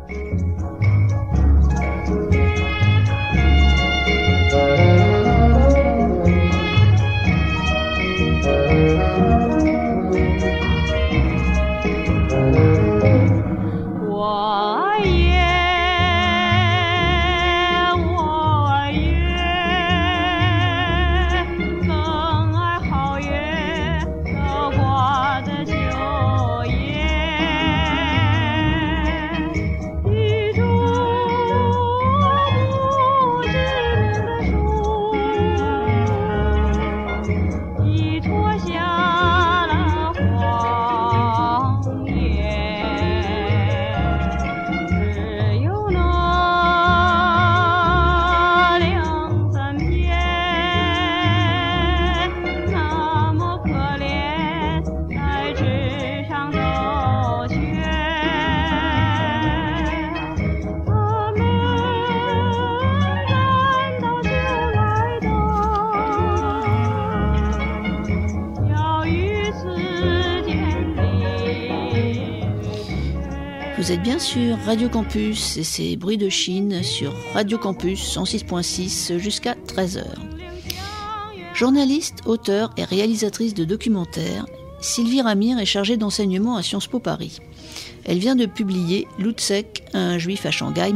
Vous êtes bien sur Radio Campus et c'est Bruit de Chine sur Radio Campus 106.6 jusqu'à 13h. Journaliste, auteure et réalisatrice de documentaires, Sylvie Ramire est chargée d'enseignement à Sciences Po Paris. Elle vient de publier Loutsek, un juif à Shanghai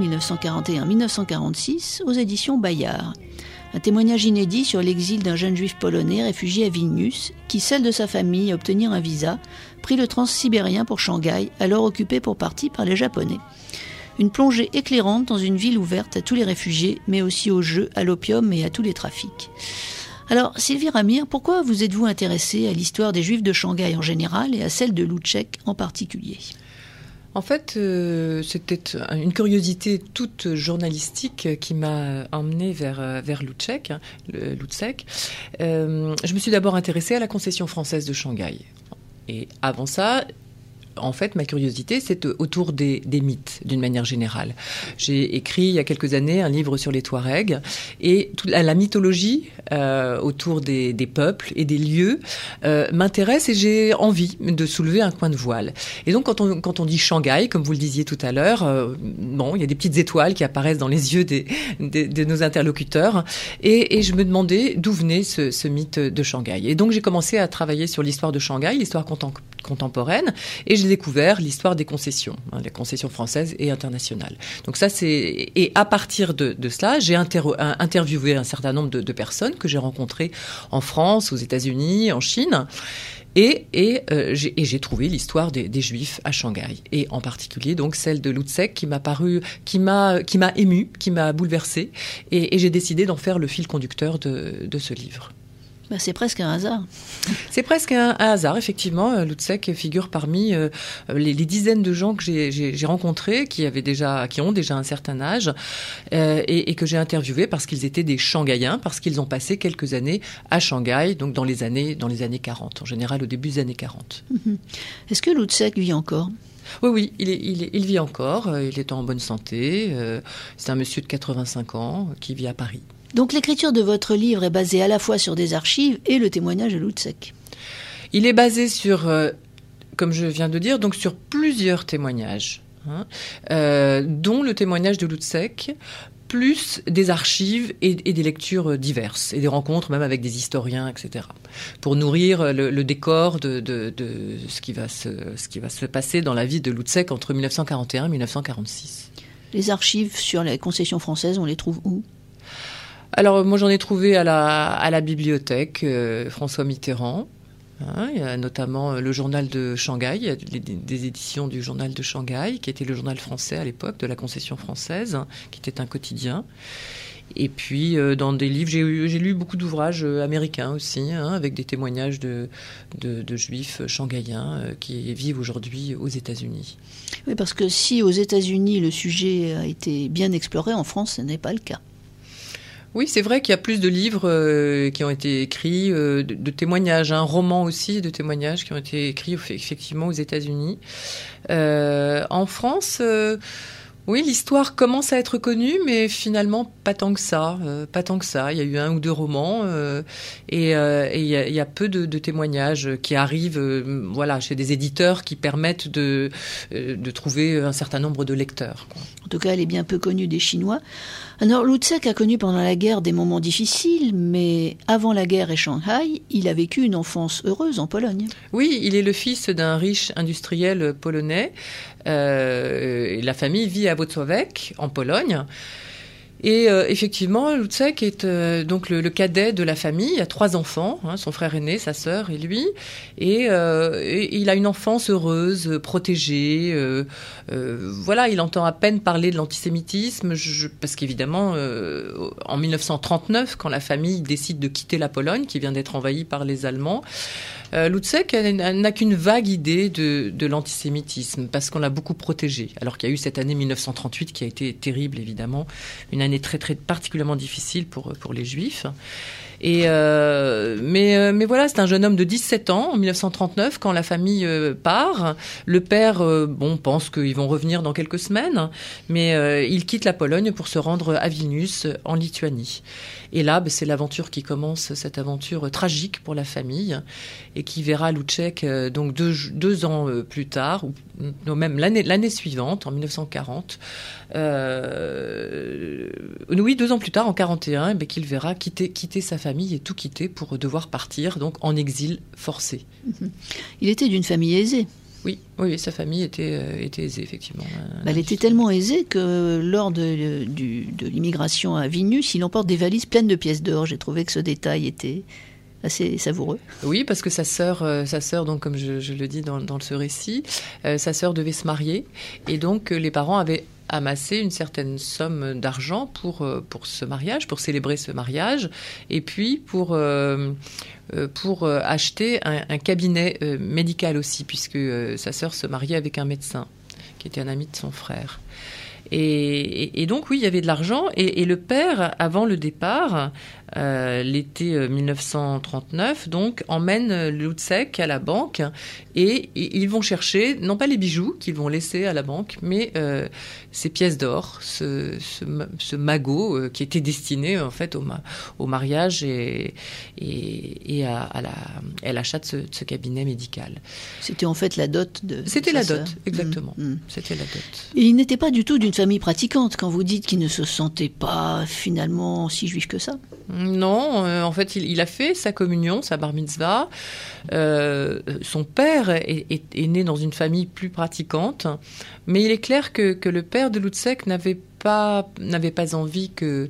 1941-1946 aux éditions Bayard. Un témoignage inédit sur l'exil d'un jeune juif polonais réfugié à Vilnius qui, seul de sa famille à obtenir un visa, prit le transsibérien pour Shanghai, alors occupé pour partie par les Japonais. Une plongée éclairante dans une ville ouverte à tous les réfugiés, mais aussi aux jeux, à l'opium et à tous les trafics. Alors, Sylvie Ramire, pourquoi vous êtes-vous intéressée à l'histoire des Juifs de Shanghai en général et à celle de Loutsek en particulier ? En fait, c'était une curiosité toute journalistique qui m'a emmenée vers Loutsek. Je me suis d'abord intéressée à la concession française de Shanghai. Et avant ça, en fait, ma curiosité, c'est autour des mythes, d'une manière générale. J'ai écrit, il y a quelques années, un livre sur les Touaregs. Et toute la mythologie autour des peuples et des lieux m'intéresse et j'ai envie de soulever un coin de voile. Et donc, quand on dit Shanghai, comme vous le disiez tout à l'heure, il y a des petites étoiles qui apparaissent dans les yeux de nos interlocuteurs. Et je me demandais d'où venait ce mythe de Shanghai. Et donc, j'ai commencé à travailler sur l'histoire de Shanghai, l'histoire contemporaine, et j'ai découvert l'histoire des concessions, les concessions françaises et internationales. Donc ça, et à partir de cela, j'ai interviewé un certain nombre de personnes que j'ai rencontrées en France, aux États-Unis, en Chine, et j'ai trouvé l'histoire des Juifs à Shanghai, et en particulier donc celle de Loutsek qui m'a émue, qui m'a bouleversée, et j'ai décidé d'en faire le fil conducteur de ce livre. C'est presque un hasard. C'est presque un hasard, effectivement. Loutsek figure parmi les dizaines de gens que j'ai rencontrés qui ont déjà un certain âge et que j'ai interviewés parce qu'ils étaient des Shanghaïens, parce qu'ils ont passé quelques années à Shanghai, donc dans les années 40, en général au début des années 40. Mm-hmm. Est-ce que Loutsek vit encore ? Oui, il vit encore, il est en bonne santé. C'est un monsieur de 85 ans qui vit à Paris. Donc l'écriture de votre livre est basée à la fois sur des archives et le témoignage de Loutsek. Il est basé sur, comme je viens de dire, donc sur plusieurs témoignages, dont le témoignage de Loutsek, plus des archives et des lectures diverses, et des rencontres même avec des historiens, etc., pour nourrir le décor de ce qui va se passer dans la vie de Loutsek entre 1941 et 1946. Les archives sur les concessions françaises, on les trouve où ? Alors, moi, j'en ai trouvé à la bibliothèque François Mitterrand. Il y a notamment le journal de Shanghai, il y a des éditions du journal de Shanghai, qui était le journal français à l'époque, de la concession française, qui était un quotidien. Et puis, dans des livres, j'ai lu beaucoup d'ouvrages américains aussi, avec des témoignages de juifs shanghaïens qui vivent aujourd'hui aux États-Unis. Oui, parce que si aux États-Unis, le sujet a été bien exploré, en France, ce n'est pas le cas. Oui, c'est vrai qu'il y a plus de livres qui ont été écrits, de témoignages, romans aussi, de témoignages qui ont été écrits effectivement aux États-Unis. En France, Oui, l'histoire commence à être connue, mais finalement pas tant que ça. Il y a eu 1 ou 2 romans et il y a peu de témoignages qui arrivent, chez des éditeurs qui permettent de trouver un certain nombre de lecteurs. En tout cas, elle est bien peu connue des Chinois. Alors, Lu Tsek a connu pendant la guerre des moments difficiles, mais avant la guerre et Shanghai, il a vécu une enfance heureuse en Pologne. Oui, il est le fils d'un riche industriel polonais. La famille vit à Włocławek, en Pologne. Et effectivement, Lu Tsek est donc le cadet de la famille. Il a 3 enfants, son frère aîné, sa sœur et lui. Et il a une enfance heureuse, protégée. Il entend à peine parler de l'antisémitisme, parce qu'évidemment, en 1939, quand la famille décide de quitter la Pologne, qui vient d'être envahie par les Allemands, Lu Tsek n'a qu'une vague idée de l'antisémitisme, parce qu'on l'a beaucoup protégé. Alors qu'il y a eu cette année 1938 qui a été terrible, évidemment, une année très, très particulièrement difficile pour les Juifs. Mais voilà, c'est un jeune homme de 17 ans, en 1939, quand la famille part. Le père, pense qu'ils vont revenir dans quelques semaines, mais il quitte la Pologne pour se rendre à Vilnius, en Lituanie. Et là, c'est l'aventure qui commence, cette aventure tragique pour la famille, et qui verra Lu Tsek donc deux ans plus tard, ou même l'année suivante, en 1940. 2 ans plus tard, en 41, qu'il verra quitter sa famille et tout quitter pour devoir partir, donc en exil forcé. Il était d'une famille aisée. Oui, sa famille était aisée, effectivement. Elle était tellement aisée que lors de l'immigration à Vilnius, il emporte des valises pleines de pièces d'or. J'ai trouvé que ce détail était assez savoureux. Oui, parce que sa sœur, donc comme je le dis dans ce récit, sa sœur devait se marier, et donc les parents avaient amassé une certaine somme d'argent pour ce mariage, pour célébrer ce mariage, et puis pour acheter un cabinet médical aussi, puisque sa sœur se mariait avec un médecin qui était un ami de son frère. Et donc oui, il y avait de l'argent, et le père, avant le départ, l'été 1939, donc emmène Lu Tsek à la banque, et ils vont chercher non pas les bijoux qu'ils vont laisser à la banque, mais ces pièces d'or, ce magot qui était destiné en fait au mariage et à l'achat de ce cabinet médical. C'était en fait la dot de C'était sa la sœur. dot, exactement. C'était la dot. Et il n'était pas du tout d'une famille pratiquante, quand vous dites qu'il ne se sentait pas finalement si juif que ça. Non, en fait, il a fait sa communion, sa bar mitzvah. Son père est né dans une famille plus pratiquante, mais il est clair que le père de Lu Tsek n'avait pas envie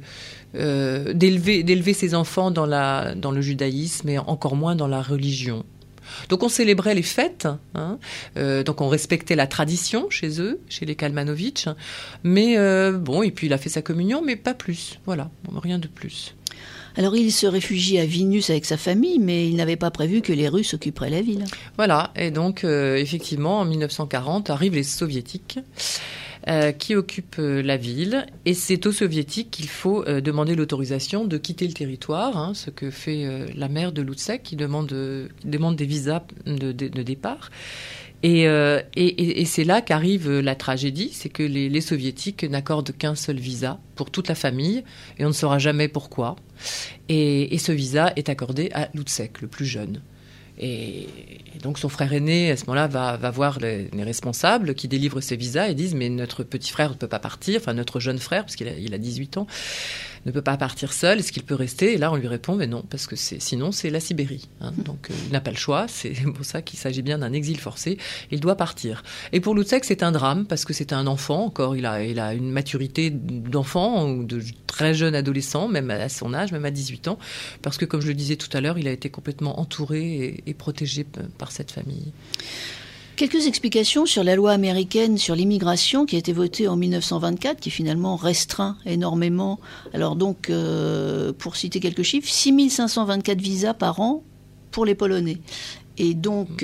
d'élever ses enfants dans le judaïsme, et encore moins dans la religion. Donc on célébrait les fêtes, donc on respectait la tradition chez eux, chez les Kalmanovitch, mais et puis il a fait sa communion, mais pas plus, voilà, rien de plus. Alors il se réfugie à Vilnius avec sa famille, mais il n'avait pas prévu que les Russes occuperaient la ville. Voilà, et donc effectivement en 1940 arrivent les Soviétiques, qui occupent la ville, et c'est aux Soviétiques qu'il faut demander l'autorisation de quitter le territoire, ce que fait la mère de Lu Tsek, qui demande des visas de départ. Et c'est là qu'arrive la tragédie, c'est que les Soviétiques n'accordent qu'un seul visa pour toute la famille, et on ne saura jamais pourquoi. Et ce visa est accordé à Lu Tsek, le plus jeune. Et donc son frère aîné, à ce moment-là, va voir les responsables qui délivrent ces visas et disent « Mais notre petit frère ne peut pas partir, enfin notre jeune frère, parce qu'il a 18 ans, ne peut pas partir seul, est-ce qu'il peut rester ?» Et là, on lui répond « Mais non, parce que sinon c'est la Sibérie. » Donc il n'a pas le choix, c'est pour ça qu'il s'agit bien d'un exil forcé, il doit partir. Et pour Lu Tsek, c'est un drame, parce que c'est un enfant, encore, il a une maturité d'enfant, ou de très jeune adolescent, même à son âge, même à 18 ans, parce que comme je le disais tout à l'heure, il a été complètement entouré et protégé par cette famille. Quelques explications sur la loi américaine sur l'immigration qui a été votée en 1924, qui finalement restreint énormément. Alors donc, pour citer quelques chiffres, 6524 visas par an pour les Polonais. Et donc,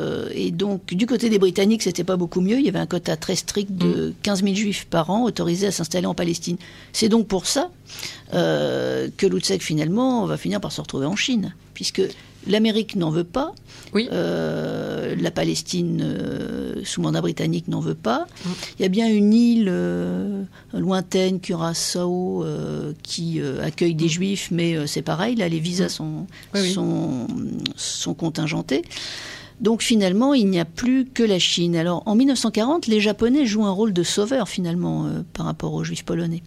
du côté des Britanniques, c'était pas beaucoup mieux. Il y avait un quota très strict de 15 000 juifs par an autorisés à s'installer en Palestine. C'est donc pour ça que Lu Tsek, finalement, va finir par se retrouver en Chine, puisque l'Amérique n'en veut pas. Oui. La Palestine sous mandat britannique n'en veut pas. Il y a bien une île lointaine, Curaçao, qui accueille des Juifs, mais c'est pareil, là les visas sont contingentés. Donc finalement, il n'y a plus que la Chine. Alors en 1940, les Japonais jouent un rôle de sauveur finalement par rapport aux Juifs polonais.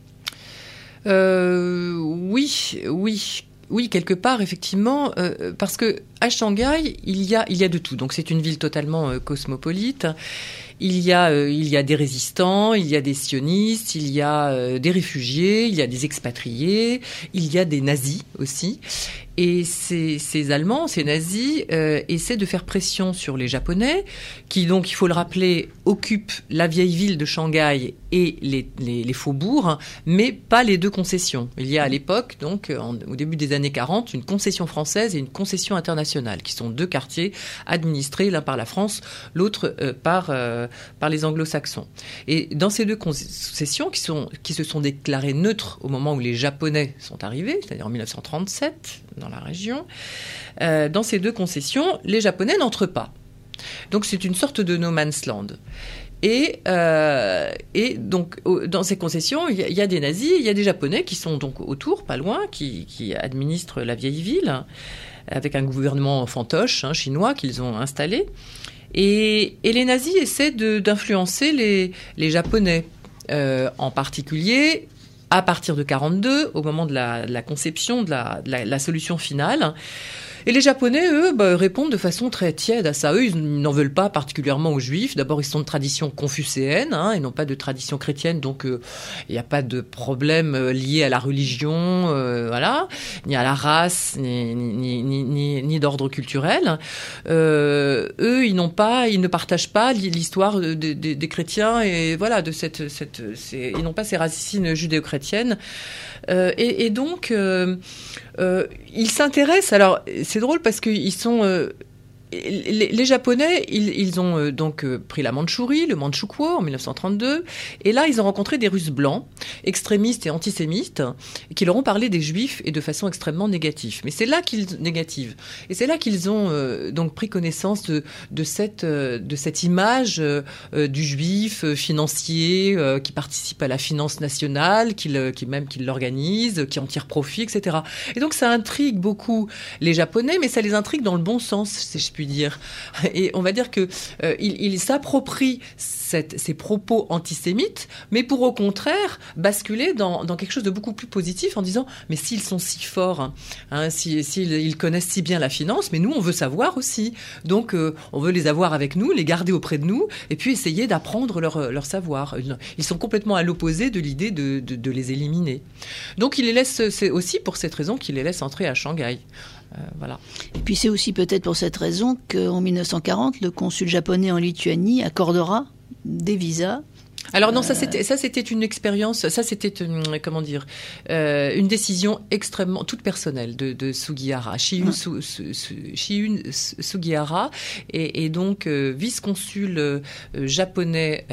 Oui, quelque part, effectivement, parce que à Shanghai, il y a de tout. Donc, c'est une ville totalement cosmopolite. Il y a des résistants, il y a des sionistes, il y a des réfugiés, il y a des expatriés, il y a des nazis aussi. Et ces Allemands, ces nazis, essaient de faire pression sur les Japonais, qui donc, il faut le rappeler, occupent la vieille ville de Shanghai et les faubourgs, mais pas les deux concessions. Il y a à l'époque, donc, au début des années 40, une concession française et une concession internationale, qui sont deux quartiers administrés, l'un par la France, l'autre par les anglo-saxons. Et dans ces deux concessions, qui se sont déclarées neutres au moment où les Japonais sont arrivés, c'est-à-dire en 1937, dans la région, dans ces deux concessions, les Japonais n'entrent pas. Donc c'est une sorte de no man's land. Et donc dans ces concessions, il y a des nazis, il y a des Japonais qui sont donc autour, pas loin, qui administrent la vieille ville, avec un gouvernement fantoche chinois qu'ils ont installé. Et les nazis essaient d'influencer les Japonais, en particulier à partir de 1942, au moment de la conception de la solution finale. Et les Japonais, eux, répondent de façon très tiède à ça. Eux, ils n'en veulent pas particulièrement aux Juifs. D'abord, ils sont de tradition confucéenne, et non pas de tradition chrétienne, donc il n'y a pas de problème lié à la religion, voilà, ni à la race, ni d'ordre culturel. Eux, ils ne partagent pas l'histoire des chrétiens, et voilà, ils n'ont pas ces racines judéo-chrétiennes. Et donc, ils s'intéressent. Alors, c'est drôle parce qu'ils sont... les Japonais, ils ont donc pris la Mandchourie, le Mandchoukouo en 1932, et là ils ont rencontré des Russes blancs, extrémistes et antisémites, qui leur ont parlé des Juifs et de façon extrêmement négative. Mais c'est là qu'ils ont donc pris connaissance de cette image du Juif financier qui participe à la finance nationale, qui l'organise, qui en tire profit, etc. Et donc ça intrigue beaucoup les Japonais, mais ça les intrigue dans le bon sens, si je puis dire. Et on va dire que il s'approprie ces propos antisémites, mais pour au contraire basculer dans quelque chose de beaucoup plus positif en disant mais s'ils sont si forts, s'ils connaissent si bien la finance, mais nous on veut savoir aussi, donc on veut les avoir avec nous, les garder auprès de nous, et puis essayer d'apprendre leur savoir. Ils sont complètement à l'opposé de l'idée de les éliminer. Donc il les laisse, c'est aussi pour cette raison qu'il les laisse entrer à Shanghai. Voilà. Et puis c'est aussi peut-être pour cette raison qu'en 1940, le consul japonais en Lituanie accordera des visas. Alors non, ça c'était une expérience, ça c'était une décision extrêmement toute personnelle de Sugihara, Shiun Sugihara, et donc vice-consul japonais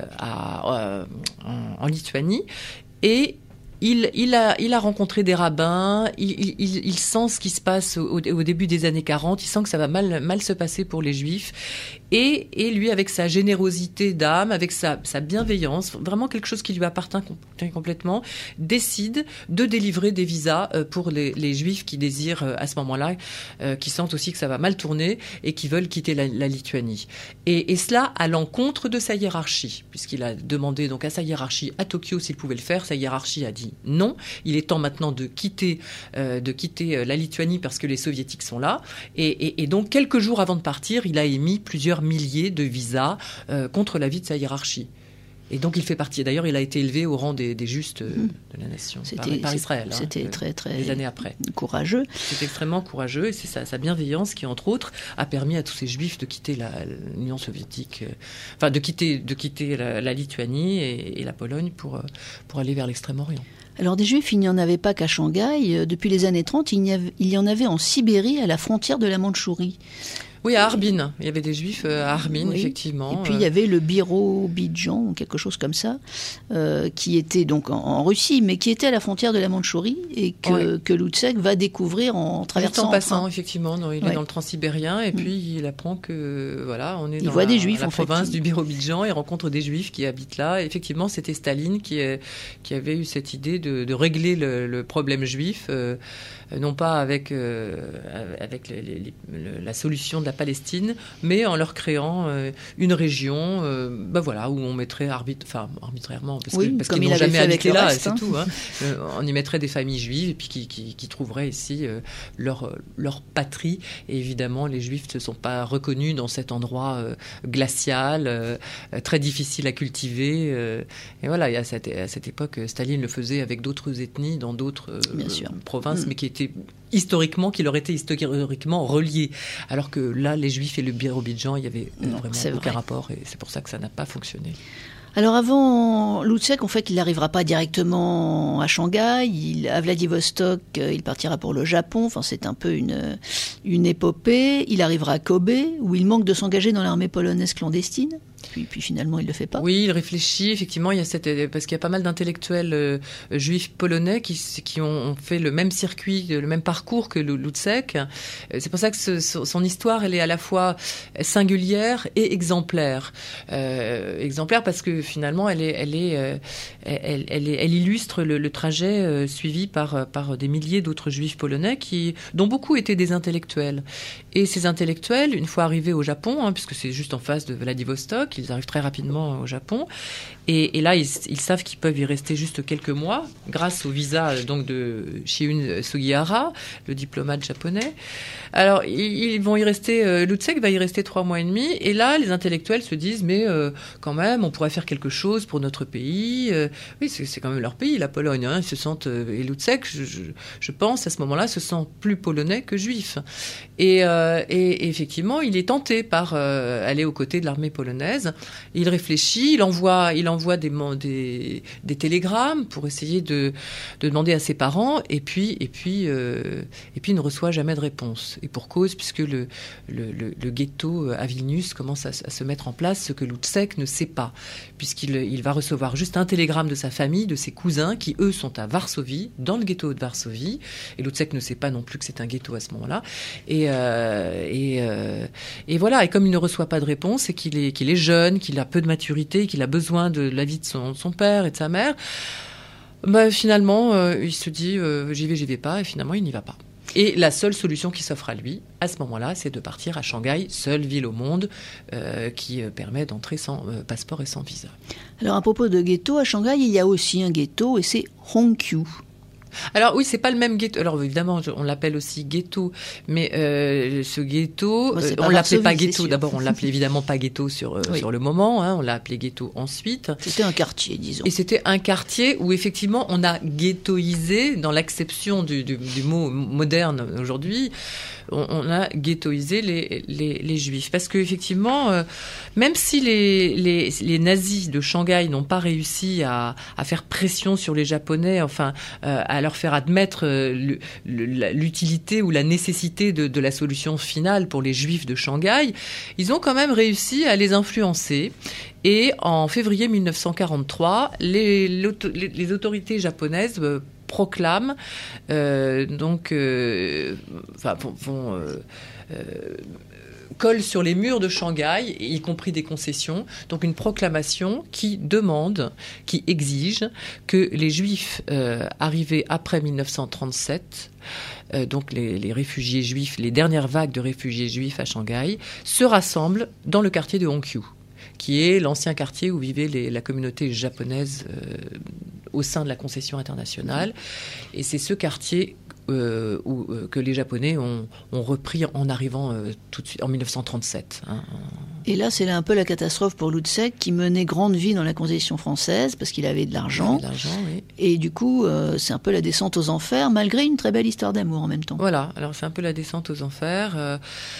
en Lituanie, et il a rencontré des rabbins, il sent ce qui se passe au début des années 40, il sent que ça va mal se passer pour les Juifs, et lui, avec sa générosité d'âme, avec sa bienveillance, vraiment quelque chose qui lui appartient complètement, décide de délivrer des visas pour les Juifs qui désirent à ce moment-là, qui sentent aussi que ça va mal tourner et qui veulent quitter la Lituanie. Et cela à l'encontre de sa hiérarchie, puisqu'il a demandé donc à sa hiérarchie à Tokyo s'il pouvait le faire. Sa hiérarchie a dit non, il est temps maintenant de quitter la Lituanie parce que les soviétiques sont là, et donc quelques jours avant de partir, il a émis plusieurs milliers de visas contre l'avis de sa hiérarchie. Et donc il fait partie. D'ailleurs, il a été élevé au rang des justes de la nation par Israël. C'était très des années après. Courageux. C'est extrêmement courageux, et c'est sa bienveillance qui, entre autres, a permis à tous ces Juifs de quitter l'Union soviétique, de quitter la Lituanie et la Pologne pour aller vers l'Extrême-Orient. Alors des Juifs, il n'y en avait pas qu'à Shanghai. Depuis les années 30, il y en avait en Sibérie, à la frontière de la Mandchourie. Oui, à Harbin. Il y avait des Juifs à Harbin, oui. Effectivement. Et puis il y avait le Birobidjan, ou quelque chose comme ça, qui était donc en Russie, mais qui était à la frontière de la Mandchourie, et que Loutsek va découvrir en traversant. En passant, effectivement. Non, il est dans le Transsibérien, et puis il apprend que, voilà, on est dans des Juifs, la province du Birobidjan, et rencontre des Juifs qui habitent là. Et effectivement, c'était Staline qui avait eu cette idée de régler le problème juif, non pas avec la solution de la Palestine, mais en leur créant une région, voilà, où on mettrait arbitrairement, parce qu'ils n'ont jamais habité là, c'est tout. Hein. On y mettrait des familles juives et puis qui trouveraient ici leur patrie. Et évidemment, les Juifs ne se sont pas reconnus dans cet endroit glacial, très difficile à cultiver. Et voilà, à cette époque, Staline le faisait avec d'autres ethnies dans d'autres provinces, mais qui leur étaient historiquement reliés. Alors que là, les Juifs et le Birobidjan, il y avait vraiment aucun rapport, et c'est pour ça que ça n'a pas fonctionné. Alors avant Loutsek, en fait, il n'arrivera pas directement à Shanghai. À Vladivostok, il partira pour le Japon. Enfin, c'est un peu une épopée. Il arrivera à Kobe, où il manque de s'engager dans l'armée polonaise clandestine. Puis finalement, il ne le fait pas. Oui, il réfléchit. Effectivement, parce qu'il y a pas mal d'intellectuels juifs polonais qui ont fait le même circuit, le même parcours que Loutsek. C'est pour ça que son histoire, elle est à la fois singulière et exemplaire. Exemplaire parce que finalement, elle illustre le trajet suivi par des milliers d'autres juifs polonais dont beaucoup étaient des intellectuels. Et ces intellectuels, une fois arrivés au Japon, puisque c'est juste en face de Vladivostok, ils arrivent très rapidement au Japon. Et là, ils savent qu'ils peuvent y rester juste quelques mois, grâce au visa donc de Shiun Sugihara, le diplomate japonais. Alors, ils vont y rester. Loutsek va y rester 3 mois et demi. Et là, les intellectuels se disent, mais quand même, on pourrait faire quelque chose pour notre pays. Oui, c'est quand même leur pays, la Pologne. Ils se sentent. Et Loutsek, je pense, à ce moment-là, se sent plus polonais que juif. Et effectivement, il est tenté par aller aux côtés de l'armée polonaise. Il réfléchit, il envoie des télégrammes pour essayer de demander à ses parents, et puis il ne reçoit jamais de réponse. Et pour cause, puisque le ghetto à Vilnius commence à se mettre en place, ce que Loutsek ne sait pas, puisqu'il va recevoir juste un télégramme de sa famille, de ses cousins, qui eux sont à Varsovie, dans le ghetto de Varsovie, et Loutsek ne sait pas non plus que c'est un ghetto à ce moment-là. Et voilà, et comme il ne reçoit pas de réponse, et qu'il est jeune, qu'il a peu de maturité, qu'il a besoin de l'avis de son père et de sa mère, finalement, il se dit j'y vais pas, et finalement il n'y va pas. Et la seule solution qui s'offre à lui, à ce moment-là, c'est de partir à Shanghai, seule ville au monde qui permet d'entrer sans passeport et sans visa. Alors à propos de ghetto, à Shanghai, il y a aussi un ghetto, et c'est Hongqiu. Alors oui, c'est pas le même ghetto. Alors évidemment, on l'appelle aussi ghetto, mais ce ghetto, on l'appelait pas ghetto. D'abord, on l'appelait évidemment pas ghetto sur le moment. On l'a appelé ghetto ensuite. C'était un quartier, disons. Et c'était un quartier où effectivement on a ghettoisé, dans l'acception du mot moderne aujourd'hui, on a ghettoisé les Juifs, parce que effectivement, même si les nazis de Shanghai n'ont pas réussi à faire pression sur les Japonais, enfin à leur faire admettre l'utilité ou la nécessité de la solution finale pour les Juifs de Shanghai, ils ont quand même réussi à les influencer. Et en février 1943, les autorités japonaises proclament colle sur les murs de Shanghai, y compris des concessions, donc une proclamation qui exige que les Juifs arrivés après 1937, donc les réfugiés juifs, les dernières vagues de réfugiés juifs à Shanghai, se rassemblent dans le quartier de Hongqiu, qui est l'ancien quartier où vivait la communauté japonaise au sein de la concession internationale. Et c'est ce quartier que les Japonais ont repris en arrivant tout de suite en 1937. Et là, c'est un peu la catastrophe pour Loutsek, qui menait grande vie dans la concession française parce qu'il avait de l'argent. Oui. Et du coup, c'est un peu la descente aux enfers, malgré une très belle histoire d'amour en même temps. Voilà, alors c'est un peu la descente aux enfers.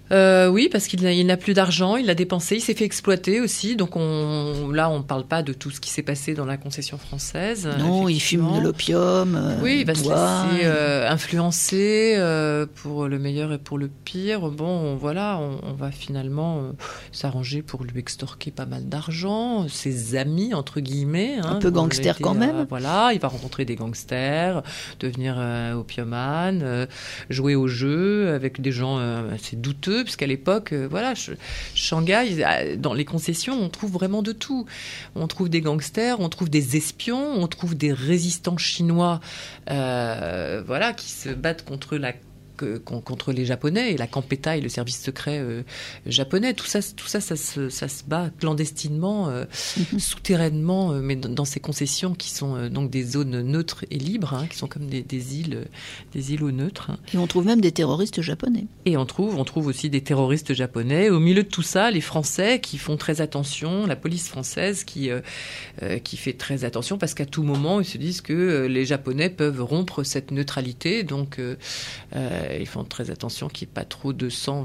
Oui, parce qu'il n'a plus d'argent, il l'a dépensé, il s'est fait exploiter aussi. Donc on ne parle pas de tout ce qui s'est passé dans la concession française. Non, il fume de l'opium, oui, il il va se boit. laisser influencer pour le meilleur et pour le pire. Bon, voilà, on va finalement s'arranger pour lui extorquer pas mal d'argent. Ses amis, entre guillemets. Un peu gangster quand même. Voilà, il va rencontrer des gangsters, devenir opiumane, jouer au jeu avec des gens assez douteux, puisqu'à l'époque, voilà, Shanghai, dans les concessions, on trouve vraiment de tout. On trouve des gangsters, on trouve des espions, on trouve des résistants chinois, voilà, qui se battent contre les Japonais et la Campeta et le service secret japonais. Tout ça se bat clandestinement, souterrainement, mais dans ces concessions qui sont donc des zones neutres et libres, hein, qui sont comme des îlots neutres. Hein. Et on trouve même des terroristes japonais. Et on trouve aussi des terroristes japonais. Au milieu de tout ça, les Français qui font très attention, la police française qui fait très attention, parce qu'à tout moment, ils se disent que les Japonais peuvent rompre cette neutralité, donc ils font très attention qu'il n'y ait pas trop de sang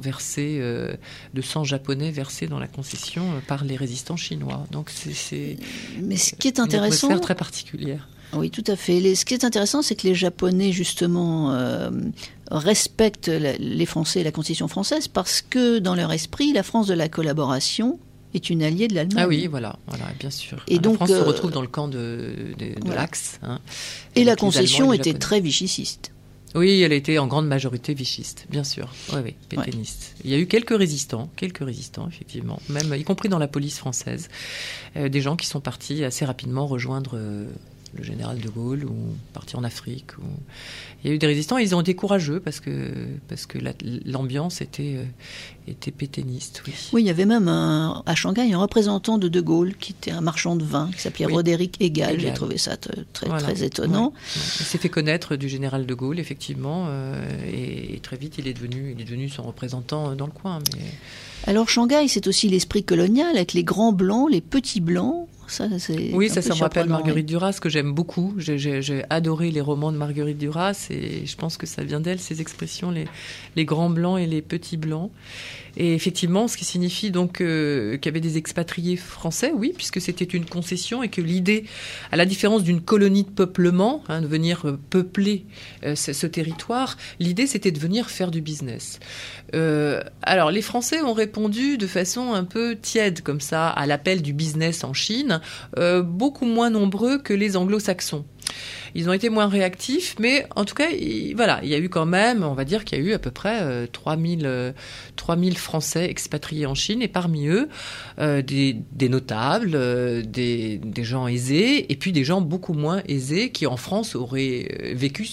japonais versé dans la concession par les résistants chinois. Donc Mais ce qui est une intéressant, atmosphère très particulière. Oui, tout à fait. Ce qui est intéressant, c'est que les Japonais, justement, respectent les Français et la Constitution française parce que, dans leur esprit, la France de la collaboration est une alliée de l'Allemagne. Ah oui, voilà, bien sûr. Et donc, la France se retrouve dans le camp de voilà. l'Axe. Hein, et la concession était très vichiciste. Oui, elle a été en grande majorité vichiste, bien sûr. Oui, pétainiste. Ouais. Il y a eu quelques résistants, effectivement, même y compris dans la police française, des gens qui sont partis assez rapidement rejoindre le général de Gaulle ou partir en Afrique. Il y a eu des résistants et ils ont été courageux parce que l'ambiance était pétainiste. Oui, il y avait même à Shanghai un représentant de Gaulle qui était un marchand de vin qui s'appelait Roderick Egal. J'ai trouvé ça très étonnant. Ouais. Il s'est fait connaître du général de Gaulle, effectivement, et très vite il est devenu son représentant dans le coin. Mais... Alors Shanghai, c'est aussi l'esprit colonial avec les grands blancs, les petits blancs. Ça me rappelle Marguerite Duras, que j'aime beaucoup. J'ai adoré les romans de Marguerite Duras et je pense que ça vient d'elle, ces expressions, les grands blancs et les petits blancs. Et effectivement, ce qui signifie donc qu'il y avait des expatriés français, oui, puisque c'était une concession et que l'idée, à la différence d'une colonie de peuplement, de venir peupler ce territoire, l'idée c'était de venir faire du business. Alors les Français ont répondu de façon un peu tiède comme ça à l'appel du business en Chine, beaucoup moins nombreux que les anglo-saxons. Ils ont été moins réactifs, mais en tout cas, il y a eu quand même, on va dire qu'il y a eu à peu près 3000 Français expatriés en Chine, et parmi eux, des notables, des gens aisés, et puis des gens beaucoup moins aisés qui, en France, auraient vécu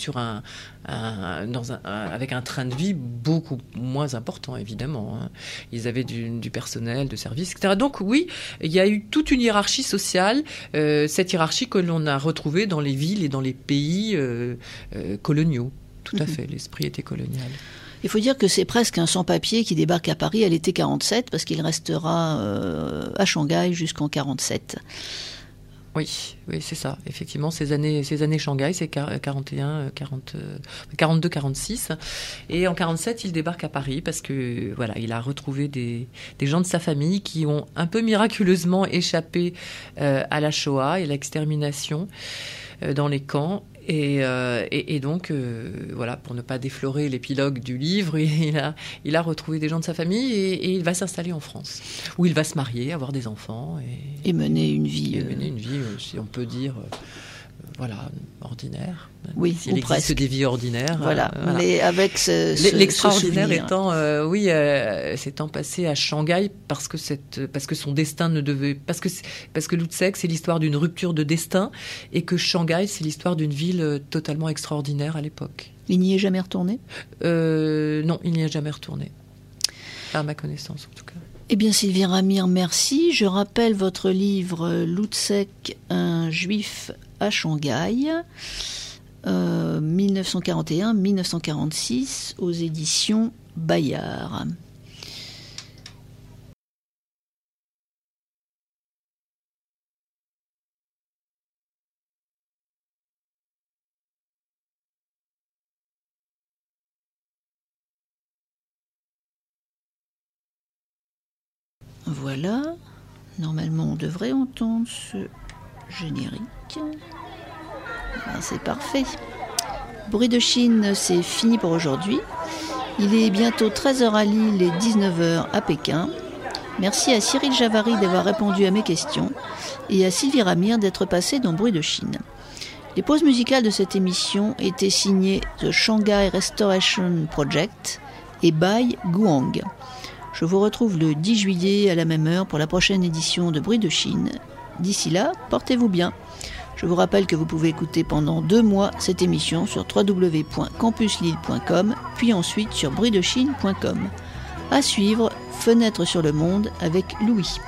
avec un train de vie beaucoup moins important, évidemment. Hein. Ils avaient du personnel, de services, etc. Donc oui, il y a eu toute une hiérarchie sociale, cette hiérarchie que l'on a retrouvée dans les villes et dans les pays coloniaux. Tout à fait, l'esprit était colonial. Il faut dire que c'est presque un sans-papier qui débarque à Paris à l'été 47, parce qu'il restera à Shanghai jusqu'en 47. Oui, c'est ça. Effectivement, ces années Shanghai, c'est 42, 46. Et en 47, il débarque à Paris parce que, voilà, il a retrouvé des gens de sa famille qui ont un peu miraculeusement échappé à la Shoah et à l'extermination dans les camps. Et donc, voilà, pour ne pas déflorer l'épilogue du livre, il a retrouvé des gens de sa famille et il va s'installer en France, où il va se marier, avoir des enfants. Et mener une vie... si on peut dire... voilà, ordinaire. Oui, il existe presque des vies ordinaires. Voilà, mais avec l'extraordinaire étant, s'étant passé à Shanghai parce que son destin ne devait, parce que Lutzeck c'est l'histoire d'une rupture de destin et que Shanghai c'est l'histoire d'une ville totalement extraordinaire à l'époque. Il n'y est jamais retourné ? Non, il n'y est jamais retourné. Pas à ma connaissance en tout cas. Eh bien, Sylvie Ramire, merci. Je rappelle votre livre « Lutzeck, un juif à Shanghai », 1941-1946, aux éditions Bayard. Voilà. Normalement, on devrait entendre ce générique. Ah, c'est parfait. Bruit de Chine, c'est fini pour aujourd'hui. Il est bientôt 13h à Lille et 19h à Pékin. Merci à Cyril Javary d'avoir répondu à mes questions et à Sylvie Ramire d'être passée dans Bruit de Chine. Les pauses musicales de cette émission étaient signées The Shanghai Restoration Project et by Guang. Je vous retrouve le 10 juillet à la même heure pour la prochaine édition de Bruit de Chine. D'ici là, portez-vous bien. Je vous rappelle que vous pouvez écouter pendant 2 mois cette émission sur www.campuslille.com puis ensuite sur bruitdechine.com. À suivre, Fenêtre sur le monde avec Louis.